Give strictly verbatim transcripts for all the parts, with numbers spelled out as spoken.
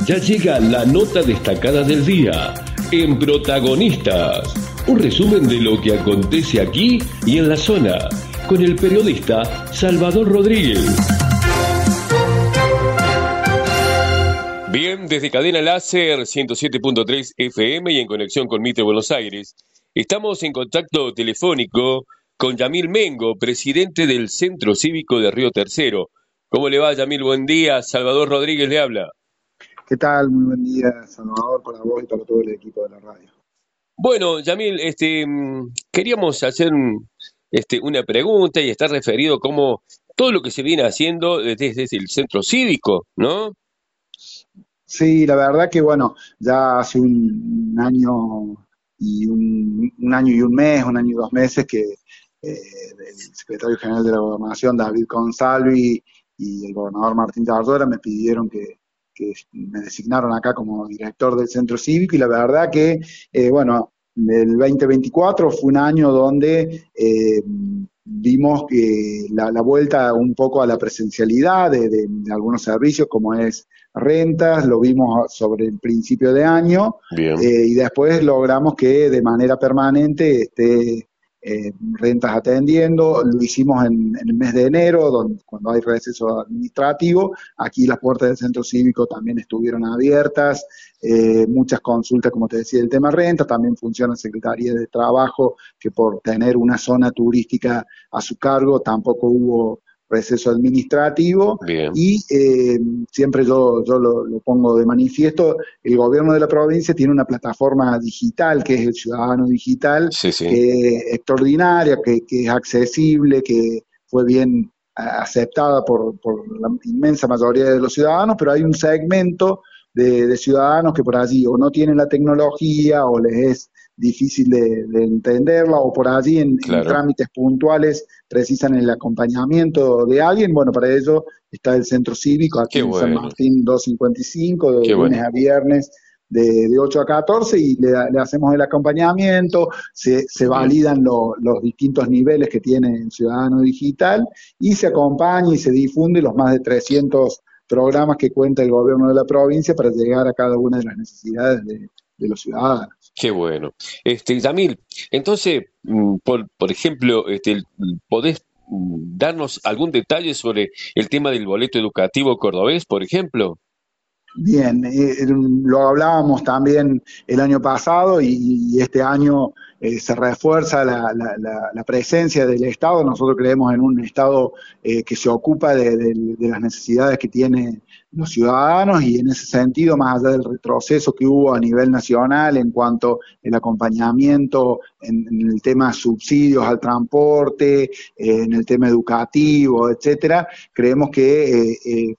Ya llega la nota destacada del día en Protagonistas. Un resumen de lo que acontece aquí y en la zona, con el periodista Salvador Rodríguez. Bien, desde Cadena Láser ciento siete punto tres F M y en conexión con Mitre Buenos Aires, estamos en contacto telefónico con Yamil Mengo, presidente del Centro Cívico de Río Tercero. ¿Cómo le va, Yamil? Buen día. Salvador Rodríguez le habla. ¿Qué tal? Muy buen día, Salvador, para vos y para todo el equipo de la radio. Bueno, Yamil, este, queríamos hacer este, una pregunta y está referido a cómo todo lo que se viene haciendo desde, desde el Centro Cívico, ¿no? Sí, la verdad que bueno, ya hace un, un año y un, un año y un mes, un año y dos meses que eh, el secretario general de la Gobernación, David Consalvi, y el gobernador Martín Tardora me pidieron que, que me designaron acá como director del Centro Cívico, y la verdad que, eh, bueno, el veinte veinticuatro fue un año donde eh, vimos que la, la vuelta un poco a la presencialidad de, de, de algunos servicios, como es rentas, lo vimos sobre el principio de año, eh, y después logramos que de manera permanente esté eh, rentas atendiendo. Lo hicimos en, en el mes de enero, donde, cuando hay receso administrativo. Aquí las puertas del Centro Cívico también estuvieron abiertas, eh, muchas consultas, como te decía, del tema renta. También funciona Secretaría de Trabajo, que por tener una zona turística a su cargo tampoco hubo receso administrativo. Bien. Y eh, siempre yo, yo lo, lo pongo de manifiesto, el gobierno de la provincia tiene una plataforma digital, que es el Ciudadano Digital, Sí, sí. que es extraordinaria, que, que es accesible, que fue bien aceptada por, por la inmensa mayoría de los ciudadanos, pero hay un segmento de, de ciudadanos que por allí o no tienen la tecnología o les es difícil de, de entenderla, o por allí en, Claro. en trámites puntuales precisan el acompañamiento de alguien. Bueno, para ello está el Centro Cívico aquí Qué en San bueno. Martín doscientos cincuenta y cinco, de Qué lunes bueno. a viernes, de, de ocho a catorce, y le, le hacemos el acompañamiento, se, se validan lo, los distintos niveles que tiene el Ciudadano Digital, y se acompaña y se difunde los más de trescientos programas que cuenta el gobierno de la provincia para llegar a cada una de las necesidades de, de los ciudadanos. Qué bueno. Este, Yamil, entonces, por, por ejemplo, este, ¿podés darnos algún detalle sobre el tema del boleto educativo cordobés, por ejemplo? Bien, eh, lo hablábamos también el año pasado, y, y este año eh, se refuerza la, la, la, la presencia del Estado. Nosotros creemos en un Estado eh, que se ocupa de, de, de las necesidades que tienen los ciudadanos, y en ese sentido, más allá del retroceso que hubo a nivel nacional en cuanto al acompañamiento en, en el tema subsidios al transporte, eh, en el tema educativo, etcétera, creemos que eh, eh,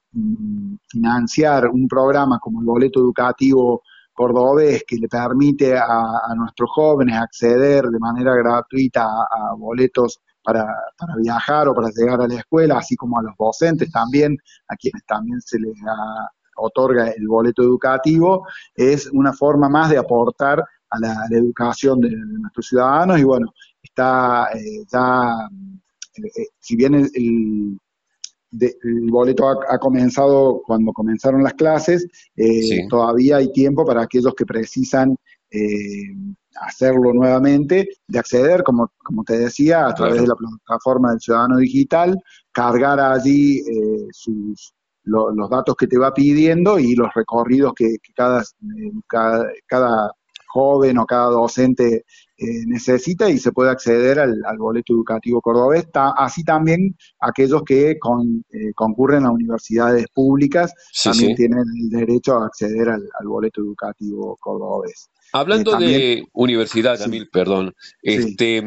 financiar un programa como el boleto educativo cordobés, que le permite a, a nuestros jóvenes acceder de manera gratuita a, a boletos para, para viajar o para llegar a la escuela, así como a los docentes también, a quienes también se les da, otorga el boleto educativo, es una forma más de aportar a la, a la educación de, de nuestros ciudadanos. Y bueno, está eh, ya, eh, si bien el, el De, el boleto ha, ha comenzado cuando comenzaron las clases, eh, Sí. todavía hay tiempo para aquellos que precisan eh, hacerlo nuevamente, de acceder, como, como te decía, a través Claro. de la plataforma del Ciudadano Digital, cargar allí eh, sus, lo, los datos que te va pidiendo y los recorridos que, que cada, eh, cada, cada joven o cada docente eh, necesita, y se puede acceder al, al boleto educativo cordobés. Ta, así también aquellos que con, eh, concurren a universidades públicas Sí, también sí. tienen el derecho a acceder al, al boleto educativo cordobés. Eh, Hablando también, de universidad, sí, Yamil, perdón, sí. este,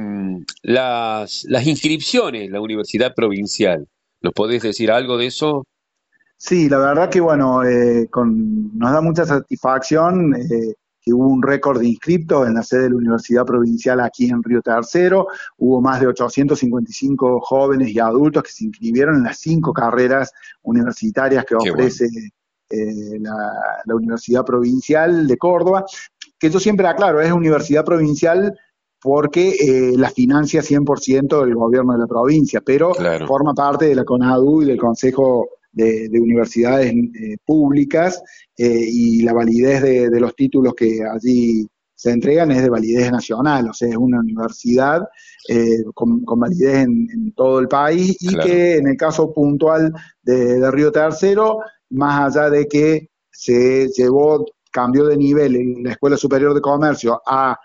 las, las inscripciones, la universidad provincial, ¿nos podés decir algo de eso? Sí, la verdad que bueno, eh, con, nos da mucha satisfacción eh, que hubo un récord de inscriptos en la sede de la Universidad Provincial aquí en Río Tercero. Hubo más de ochocientos cincuenta y cinco jóvenes y adultos que se inscribieron en las cinco carreras universitarias que Qué bueno. ofrece eh, la, la Universidad Provincial de Córdoba, que yo siempre aclaro, es universidad provincial porque eh, la financia cien por ciento el gobierno de la provincia, pero Claro. forma parte de la CONADU y del Consejo de, de universidades eh, públicas eh, y la validez de, de los títulos que allí se entregan es de validez nacional, o sea, es una universidad eh, con, con, validez en, en, todo el país y Claro. que en el caso puntual de, de Río Tercero, más allá de que se llevó, cambió de nivel en la Escuela Superior de Comercio a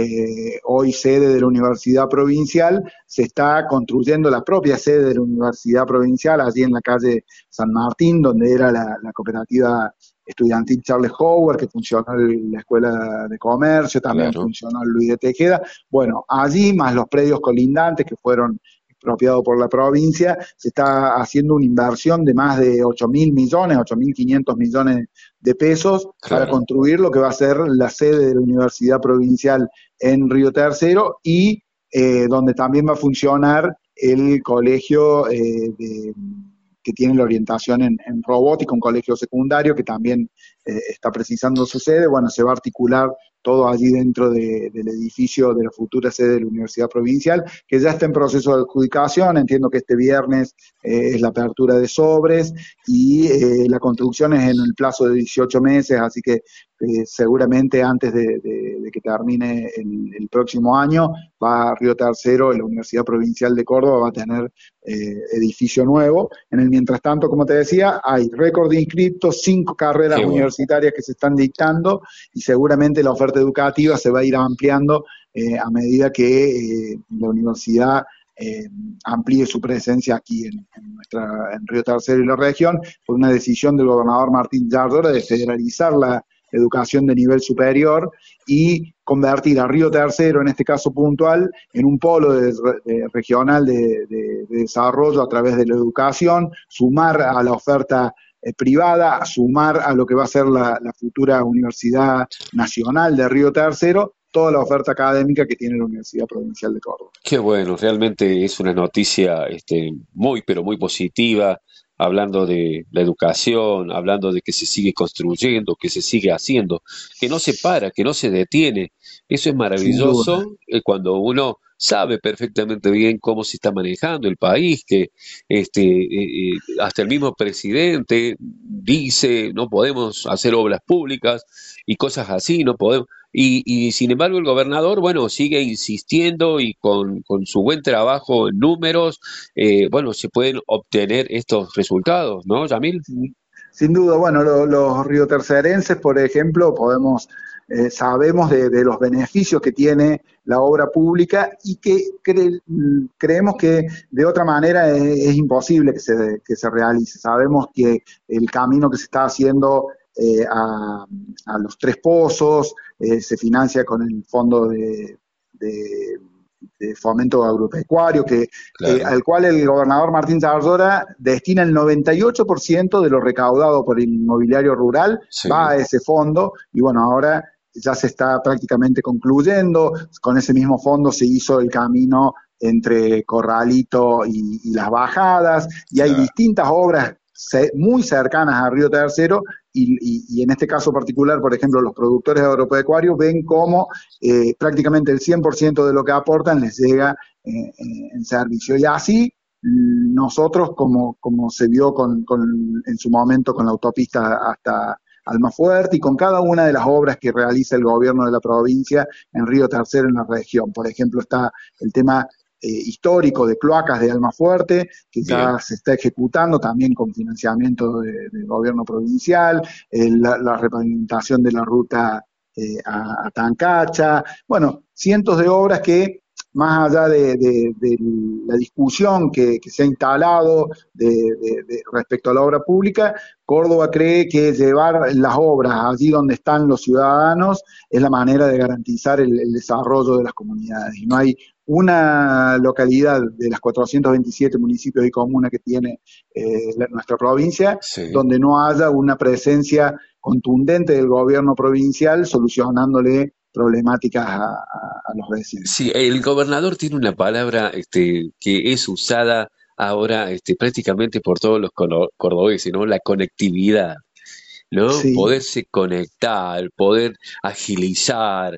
eh, hoy sede de la Universidad Provincial, se está construyendo la propia sede de la Universidad Provincial, allí en la calle San Martín, donde era la, la cooperativa estudiantil Charles Howard, que funcionó en la Escuela de Comercio, también Claro. funcionó Luis de Tejeda. Bueno, allí, más los predios colindantes que fueron expropiados por la provincia, se está haciendo una inversión de más de ocho mil millones, ocho mil quinientos millones de pesos Claro. para construir lo que va a ser la sede de la Universidad Provincial en Río Tercero y eh, donde también va a funcionar el colegio eh, de, que tiene la orientación en, en robótica, un colegio secundario que también eh, está precisando su sede. Bueno, se va a articular todo allí dentro de, del edificio de la futura sede de la Universidad Provincial, que ya está en proceso de adjudicación. Entiendo que este viernes eh, es la apertura de sobres y eh, la construcción es en el plazo de dieciocho meses, así que eh, seguramente antes de, de, de que termine el, el, próximo año, va a Río Tercero, la Universidad Provincial de Córdoba va a tener eh, edificio nuevo. En el mientras tanto, como te decía, hay récord de inscriptos, cinco carreras Qué bueno. universitarias que se están dictando y seguramente la oferta educativa se va a ir ampliando eh, a medida que eh, la universidad eh, amplíe su presencia aquí en, en, nuestra, en Río Tercero y la región, por una decisión del gobernador Martín Yardora de federalizar la educación de nivel superior y convertir a Río Tercero, en este caso puntual, en un polo de, de, regional de, de, de desarrollo a través de la educación, sumar a la oferta eh, privada, sumar a lo que va a ser la, la futura Universidad Nacional de Río Tercero, toda la oferta académica que tiene la Universidad Provincial de Córdoba. Qué bueno, realmente es una noticia este, muy, pero muy positiva, hablando de la educación, hablando de que se sigue construyendo, que se sigue haciendo, que no se para, que no se detiene. Eso es Sin duda. maravilloso eh, cuando uno sabe perfectamente bien cómo se está manejando el país, que este, eh, eh, hasta el mismo presidente dice no podemos hacer obras públicas y cosas así, no podemos. Y, y sin embargo el gobernador, bueno, sigue insistiendo y con, con su buen trabajo en números, eh, bueno, se pueden obtener estos resultados, ¿no, Yamil? Sin duda, bueno, lo, los riotercerenses, por ejemplo, podemos, eh, sabemos de, de, los beneficios que tiene la obra pública y que cre, creemos que de otra manera es, es imposible que se, que se realice. Sabemos que el camino que se está haciendo eh, a, a los Tres Pozos eh, se financia con el fondo de, de de fomento agropecuario, que, Claro. eh, al cual el gobernador Martín Zardora destina el noventa y ocho por ciento de lo recaudado por el inmobiliario rural, Sí. va a ese fondo, y bueno, ahora ya se está prácticamente concluyendo, con ese mismo fondo se hizo el camino entre Corralito y, y Las Bajadas, y hay Claro. distintas obras muy cercanas a Río Tercero, y, y, y en este caso particular, por ejemplo, los productores agropecuarios ven cómo eh, prácticamente el cien por ciento de lo que aportan les llega eh, en servicio. Y así nosotros, como, como se vio con, con, en su momento con la autopista hasta Almafuerte y con cada una de las obras que realiza el gobierno de la provincia en Río Tercero en la región. Por ejemplo, está el tema Eh, histórico de cloacas de Almafuerte, que Bien. ya se está ejecutando también con financiamiento de, del gobierno provincial, eh, la, la repavimentación de la ruta eh, a, a Tancacha, bueno, cientos de obras que, más allá de, de, de la discusión que, que se ha instalado de, de, de respecto a la obra pública, Córdoba cree que llevar las obras allí donde están los ciudadanos es la manera de garantizar el, el desarrollo de las comunidades. Y no hay una localidad de las cuatrocientos veintisiete municipios y comunas que tiene eh, la, nuestra provincia, Sí. donde no haya una presencia contundente del gobierno provincial solucionándole problemáticas a, a, a los vecinos. Sí, el gobernador tiene una palabra este, que es usada ahora este, prácticamente por todos los cono- cordobeses, ¿no? La conectividad, ¿no? Sí, Poderse conectar, poder agilizar,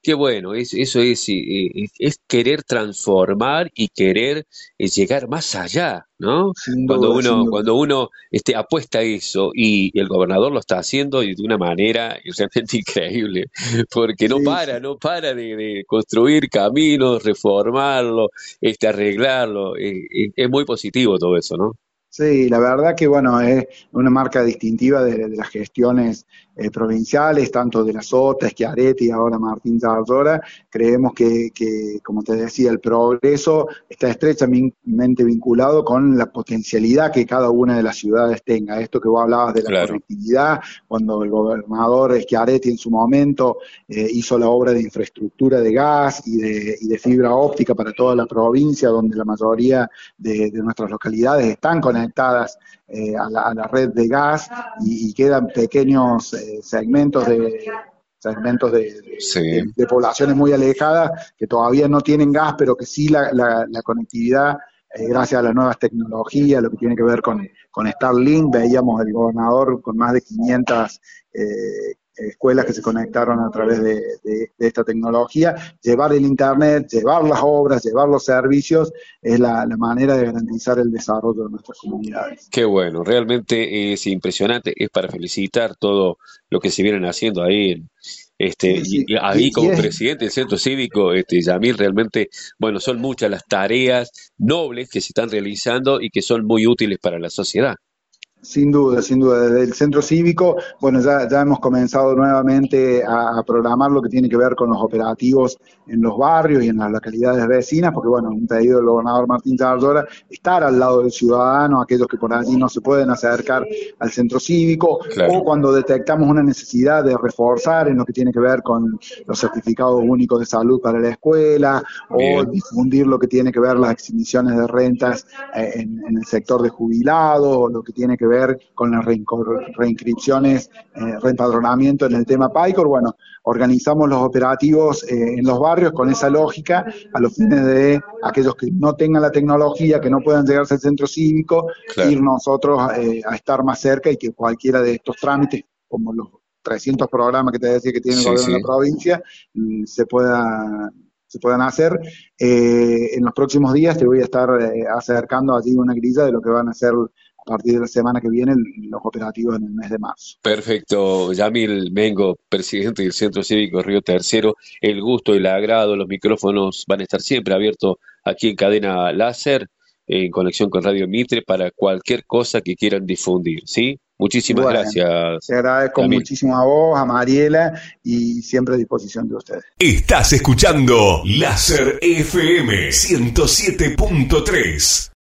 Qué bueno, es, eso es, eh, es, es querer transformar y querer eh, llegar más allá, ¿no? Sin Cuando duda, sin uno, duda. cuando uno este, apuesta a eso y el gobernador lo está haciendo y de una manera realmente increíble, porque no Sí, para, sí. no para de, de construir caminos, reformarlo, este, arreglarlo. Eh, eh, es muy positivo todo eso, ¿no? Sí, la verdad que bueno, es una marca distintiva de, de las gestiones eh, provinciales, tanto de la Sota, Schiaretti y ahora Martín Zarzora. Creemos que, que, como te decía, el progreso está estrechamente vinculado con la potencialidad que cada una de las ciudades tenga. Esto que vos hablabas de la Claro, conectividad, cuando el gobernador Schiaretti en su momento eh, hizo la obra de infraestructura de gas y de, y de fibra óptica para toda la provincia, donde la mayoría de, de nuestras localidades están conectadas eh, a, la, a, la, red de gas y, y quedan pequeños eh, segmentos de segmentos de, de, sí, de, de, poblaciones muy alejadas que todavía no tienen gas, pero que sí la, la, la conectividad, eh, gracias a las nuevas tecnologías, lo que tiene que ver con, con Starlink, veíamos el gobernador con más de quinientas eh, escuelas que se conectaron a través de, de, de, esta tecnología, llevar el Internet, llevar las obras, llevar los servicios, es la, la manera de garantizar el desarrollo de nuestras comunidades. qué bueno, realmente es impresionante, es para felicitar todo lo que se vienen haciendo ahí en, Este, Sí, y, sí, y ahí y, y como es, presidente del centro cívico, este, Yamil, realmente, bueno, son muchas las tareas nobles que se están realizando y que son muy útiles para la sociedad. Sin duda, sin duda. Desde el centro cívico, bueno, ya, ya hemos comenzado nuevamente a, a programar lo que tiene que ver con los operativos en los barrios y en las localidades vecinas, porque bueno, un pedido del gobernador Martín Zarzora, estar al lado del ciudadano, aquellos que por allí no se pueden acercar al centro cívico, Claro, o cuando detectamos una necesidad de reforzar en lo que tiene que ver con los certificados únicos de salud para la escuela, o bien, difundir lo que tiene que ver las exhibiciones de rentas eh, en, en el sector de jubilados, o lo que tiene que ver con las reinscripciones, eh, reempadronamiento en el tema PAICOR. Bueno, organizamos los operativos eh, en los barrios con esa lógica, a los fines de aquellos que no tengan la tecnología, que no puedan llegarse al centro cívico, ir claro, nosotros eh, a estar más cerca y que cualquiera de estos trámites, como los trescientos programas que te decía que tiene el sí, gobierno de sí. la provincia, mm, se pueda se puedan hacer. Eh, en los próximos días te voy a estar eh, acercando allí una grilla de lo que van a ser a partir de la semana que viene los operativos en el mes de marzo. Perfecto, Yamil Mengo, presidente del Centro Cívico Río Tercero, el gusto y el agrado, los micrófonos van a estar siempre abiertos aquí en Cadena Láser, en conexión con Radio Mitre, para cualquier cosa que quieran difundir, ¿sí? Muchísimas Bueno, gracias, te agradezco Yamil. muchísimo a vos, a Mariela y siempre a disposición de ustedes. Estás escuchando Láser F M ciento siete punto tres.